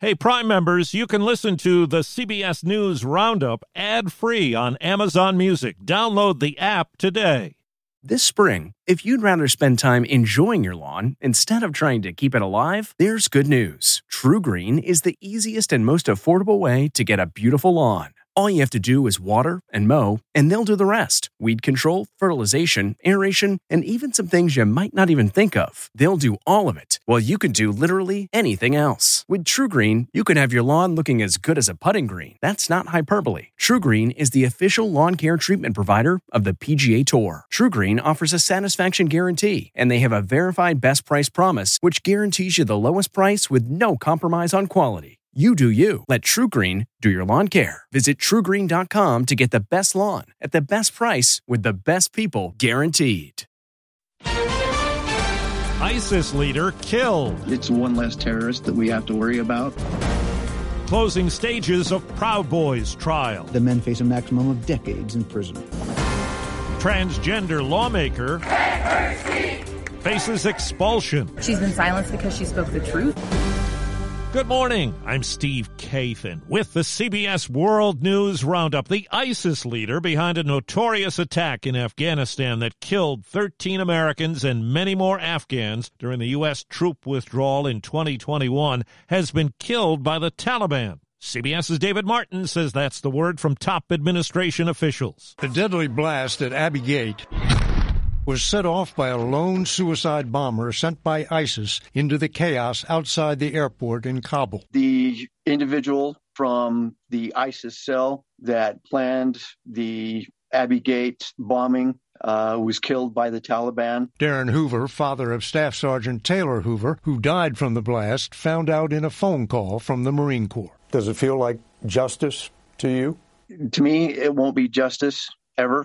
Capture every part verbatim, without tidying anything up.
Hey, Prime members, you can listen to the C B S News Roundup ad-free on Amazon Music. Download the app today. This spring, if you'd rather spend time enjoying your lawn instead of trying to keep it alive, there's good news. TruGreen is the easiest and most affordable way to get a beautiful lawn. All you have to do is water and mow, and they'll do the rest. Weed control, fertilization, aeration, and even some things you might not even think of. They'll do all of it, while you can do literally anything else. With TruGreen, you can have your lawn looking as good as a putting green. That's not hyperbole. TruGreen is the official lawn care treatment provider of the P G A Tour. TruGreen offers a satisfaction guarantee, and they have a verified best price promise, which guarantees you the lowest price with no compromise on quality. You do you. Let TruGreen do your lawn care. Visit True Green dot com to get the best lawn at the best price with the best people guaranteed. ISIS leader killed. It's one less terrorist that we have to worry about. Closing stages of Proud Boys trial. The men face a maximum of decades in prison. Transgender lawmaker faces expulsion. She's been silenced because she spoke the truth. Good morning. I'm Steve Kathan with the C B S World News Roundup. The ISIS leader behind a notorious attack in Afghanistan that killed thirteen Americans and many more Afghans during the U S troop withdrawal in twenty twenty-one has been killed by the Taliban. CBS's David Martin says that's the word from top administration officials. The deadly blast at Abbey Gate was set off by a lone suicide bomber sent by ISIS into the chaos outside the airport in Kabul. The individual from the ISIS cell that planned the Abbey Gate bombing uh, was killed by the Taliban. Darren Hoover, father of Staff Sergeant Taylor Hoover, who died from the blast, found out in a phone call from the Marine Corps. Does it feel like justice to you? To me, it won't be justice ever.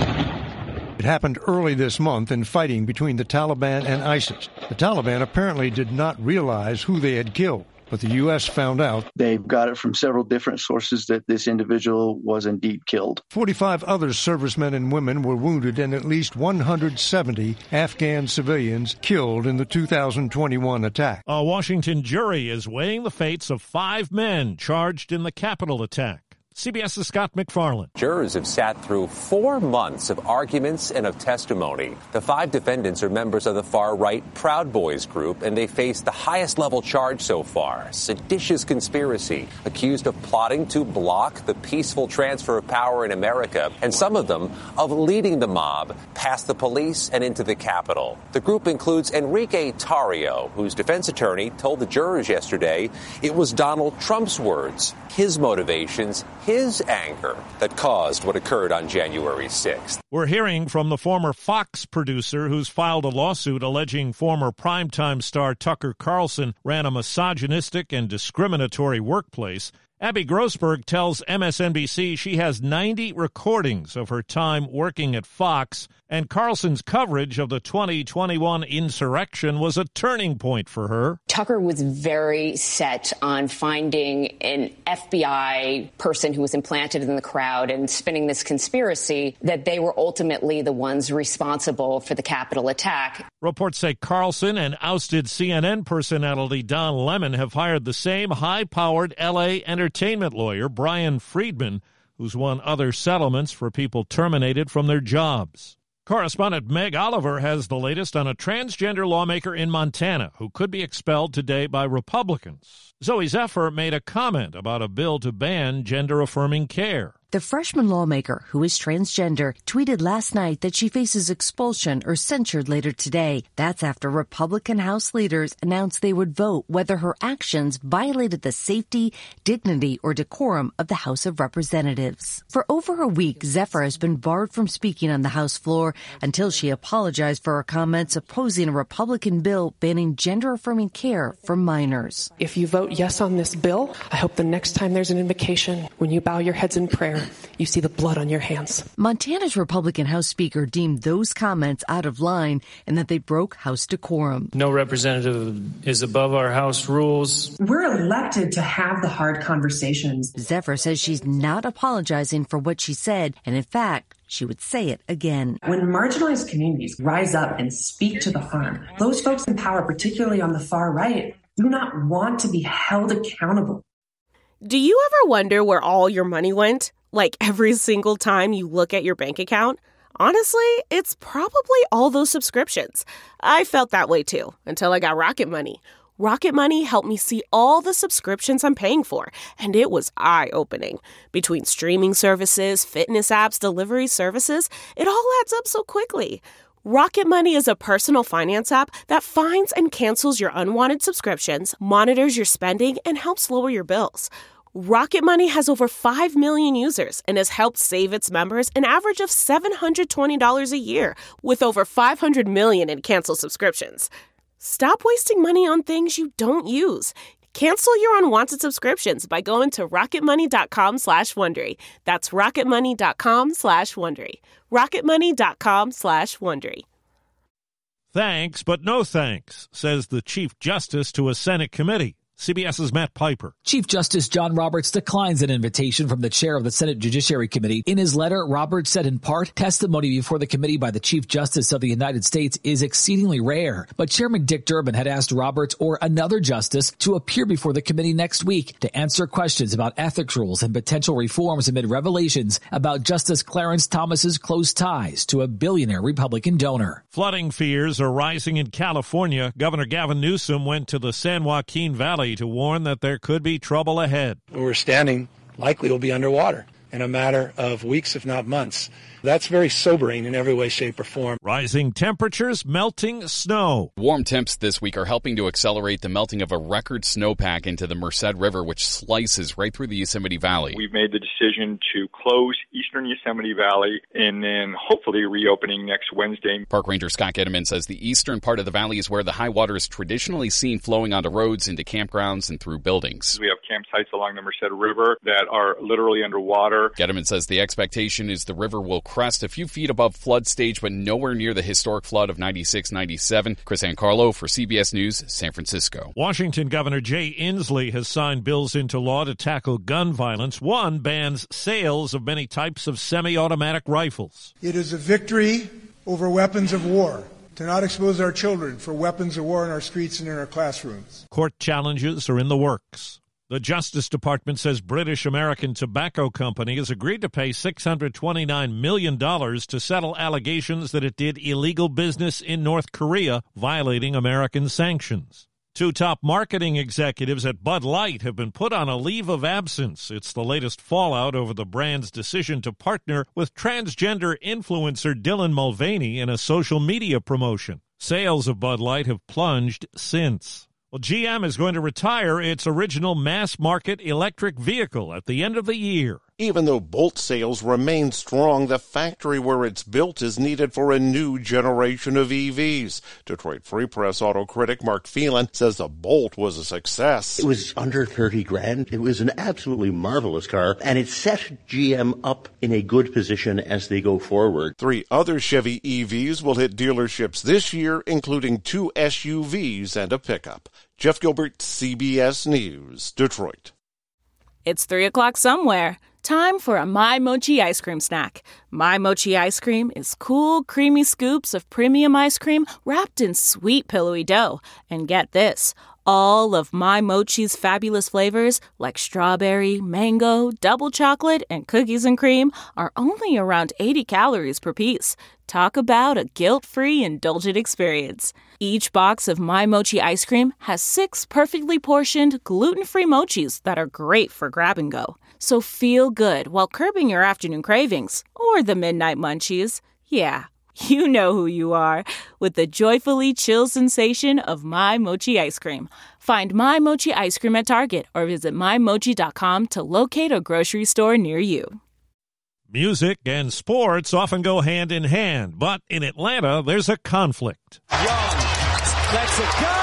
It happened early this month in fighting between the Taliban and ISIS. The Taliban apparently did not realize who they had killed, but the U S found out. They've got it from several different sources that this individual was indeed killed. forty-five other servicemen and women were wounded and at least one hundred seventy Afghan civilians killed in the two thousand twenty-one attack. A Washington jury is weighing the fates of five men charged in the Capitol attack. CBS's Scott McFarland. Jurors have sat through four months of arguments and of testimony. The five defendants are members of the far-right Proud Boys group, and they face the highest-level charge so far, seditious conspiracy, accused of plotting to block the peaceful transfer of power in America, and some of them of leading the mob past the police and into the Capitol. The group includes Enrique Tarrio, whose defense attorney told the jurors yesterday it was Donald Trump's words, his motivations, his anger that caused what occurred on January sixth. We're hearing from the former Fox producer who's filed a lawsuit alleging former primetime star Tucker Carlson ran a misogynistic and discriminatory workplace. Abby Grossberg tells M S N B C she has ninety recordings of her time working at Fox, and Carlson's coverage of the twenty twenty-one insurrection was a turning point for her. Tucker was very set on finding an F B I person who was implanted in the crowd and spinning this conspiracy that they were ultimately the ones responsible for the Capitol attack. Reports say Carlson and ousted C N N personality Don Lemon have hired the same high-powered L A entertainment lawyer, Brian Friedman, who's won other settlements for people terminated from their jobs. Correspondent Meg Oliver has the latest on a transgender lawmaker in Montana who could be expelled today by Republicans. Zoe Zephyr made a comment about a bill to ban gender-affirming care. The freshman lawmaker, who is transgender, tweeted last night that she faces expulsion or censure later today. That's after Republican House leaders announced they would vote whether her actions violated the safety, dignity, or decorum of the House of Representatives. For over a week, Zephyr has been barred from speaking on the House floor until she apologized for her comments opposing a Republican bill banning gender-affirming care for minors. If you vote yes on this bill, I hope the next time there's an invocation, when you bow your heads in prayer, you see the blood on your hands. Montana's Republican House Speaker deemed those comments out of line and that they broke House decorum. No representative is above our House rules. We're elected to have the hard conversations. Zephyr says she's not apologizing for what she said, and in fact, she would say it again. When marginalized communities rise up and speak to the harm, those folks in power, particularly on the far right, do not want to be held accountable. Do you ever wonder where all your money went? Like every single time you look at your bank account? Honestly, it's probably all those subscriptions. I felt that way too, until I got Rocket Money. Rocket Money helped me see all the subscriptions I'm paying for, and it was eye-opening. Between streaming services, fitness apps, delivery services, it all adds up so quickly. Rocket Money is a personal finance app that finds and cancels your unwanted subscriptions, monitors your spending, and helps lower your bills. Rocket Money has over five million users and has helped save its members an average of seven hundred twenty dollars a year, with over five hundred million in canceled subscriptions. Stop wasting money on things you don't use. Cancel your unwanted subscriptions by going to rocketmoney.com slash Wondery. That's rocketmoney.com slash Wondery. rocketmoney.com slash Wondery. Thanks, but no thanks, says the Chief Justice to a Senate committee. CBS's Matt Piper. Chief Justice John Roberts declines an invitation from the chair of the Senate Judiciary Committee. In his letter, Roberts said in part, testimony before the committee by the Chief Justice of the United States is exceedingly rare. But Chairman Dick Durbin had asked Roberts or another justice to appear before the committee next week to answer questions about ethics rules and potential reforms amid revelations about Justice Clarence Thomas's close ties to a billionaire Republican donor. Flooding fears are rising in California. Governor Gavin Newsom went to the San Joaquin Valley to warn that there could be trouble ahead. We're standing, likely will be underwater in a matter of weeks, if not months. That's very sobering in every way, shape, or form. Rising temperatures, melting snow. Warm temps this week are helping to accelerate the melting of a record snowpack into the Merced River, which slices right through the Yosemite Valley. We've made the decision to close eastern Yosemite Valley and then hopefully reopening next Wednesday. Park Ranger Scott Getterman says the eastern part of the valley is where the high water is traditionally seen flowing onto roads, into campgrounds, and through buildings. We have campsites along the Merced River that are literally underwater. Getterman says the expectation is the river will crest a few feet above flood stage, but nowhere near the historic flood of ninety-six ninety-seven. Chris Ancarlo for C B S News, San Francisco. Washington Governor Jay Inslee has signed bills into law to tackle gun violence. One bans sales of many types of semi-automatic rifles. It is a victory over weapons of war to not expose our children for weapons of war in our streets and in our classrooms. Court challenges are in the works. The Justice Department says British American Tobacco Company has agreed to pay six hundred twenty-nine million dollars to settle allegations that it did illegal business in North Korea, violating American sanctions. Two top marketing executives at Bud Light have been put on a leave of absence. It's the latest fallout over the brand's decision to partner with transgender influencer Dylan Mulvaney in a social media promotion. Sales of Bud Light have plunged since. Well, G M is going to retire its original mass-market electric vehicle at the end of the year. Even though Bolt sales remain strong, the factory where it's built is needed for a new generation of E Vs. Detroit Free Press auto critic Mark Phelan says the Bolt was a success. It was under thirty grand. It was an absolutely marvelous car, and it set G M up in a good position as they go forward. Three other Chevy E Vs will hit dealerships this year, including two S U Vs and a pickup. Jeff Gilbert, C B S News, Detroit. It's three o'clock somewhere. Time for a My Mochi ice cream snack. My Mochi ice cream is cool, creamy scoops of premium ice cream wrapped in sweet, pillowy dough. And get this, all of My Mochi's fabulous flavors, like strawberry, mango, double chocolate, and cookies and cream, are only around eighty calories per piece. Talk about a guilt-free, indulgent experience. Each box of My Mochi ice cream has six perfectly portioned, gluten-free mochis that are great for grab and go. So feel good while curbing your afternoon cravings or the midnight munchies. Yeah, you know who you are with the joyfully chill sensation of My Mochi ice cream. Find My Mochi ice cream at Target or visit my mochi dot com to locate a grocery store near you. Music and sports often go hand in hand, but in Atlanta, there's a conflict. Young lets it go.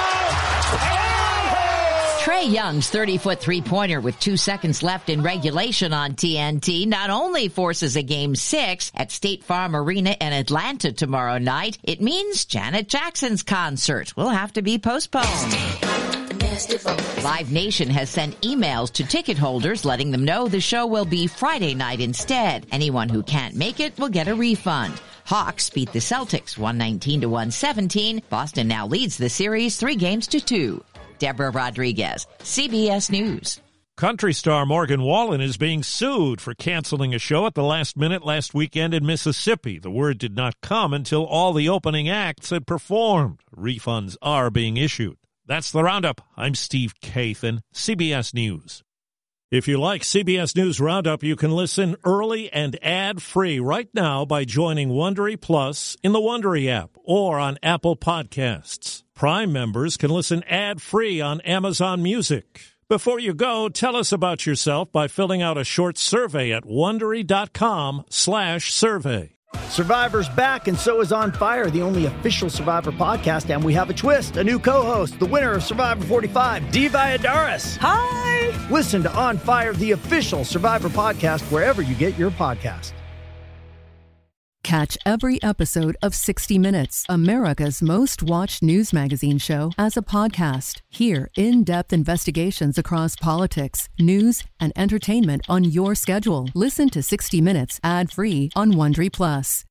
Trae Young's thirty-foot three-pointer with two seconds left in regulation on T N T not only forces a game six at State Farm Arena in Atlanta tomorrow night, it means Janet Jackson's concert will have to be postponed. Live Nation has sent emails to ticket holders letting them know the show will be Friday night instead. Anyone who can't make it will get a refund. Hawks beat the Celtics one nineteen to one seventeen. Boston now leads the series three games to two. Deborah Rodriguez, C B S News. Country star Morgan Wallen is being sued for canceling a show at the last minute last weekend in Mississippi. The word did not come until all the opening acts had performed. Refunds are being issued. That's the Roundup. I'm Steve Kathan, C B S News. If you like C B S News Roundup, you can listen early and ad-free right now by joining Wondery Plus in the Wondery app or on Apple Podcasts. Prime members can listen ad-free on Amazon Music. Before you go, tell us about yourself by filling out a short survey at Wondery.com slash survey. Survivor's back, and so is On Fire, the only official Survivor podcast, and we have a twist, a new co-host, the winner of Survivor forty-five, Dee Valladares. Hi! Listen to On Fire, the official Survivor podcast, wherever you get your podcast. Catch every episode of sixty minutes, America's most watched news magazine show, as a podcast. Hear in-depth investigations across politics, news, and entertainment on your schedule. Listen to sixty minutes ad-free on Wondery Plus.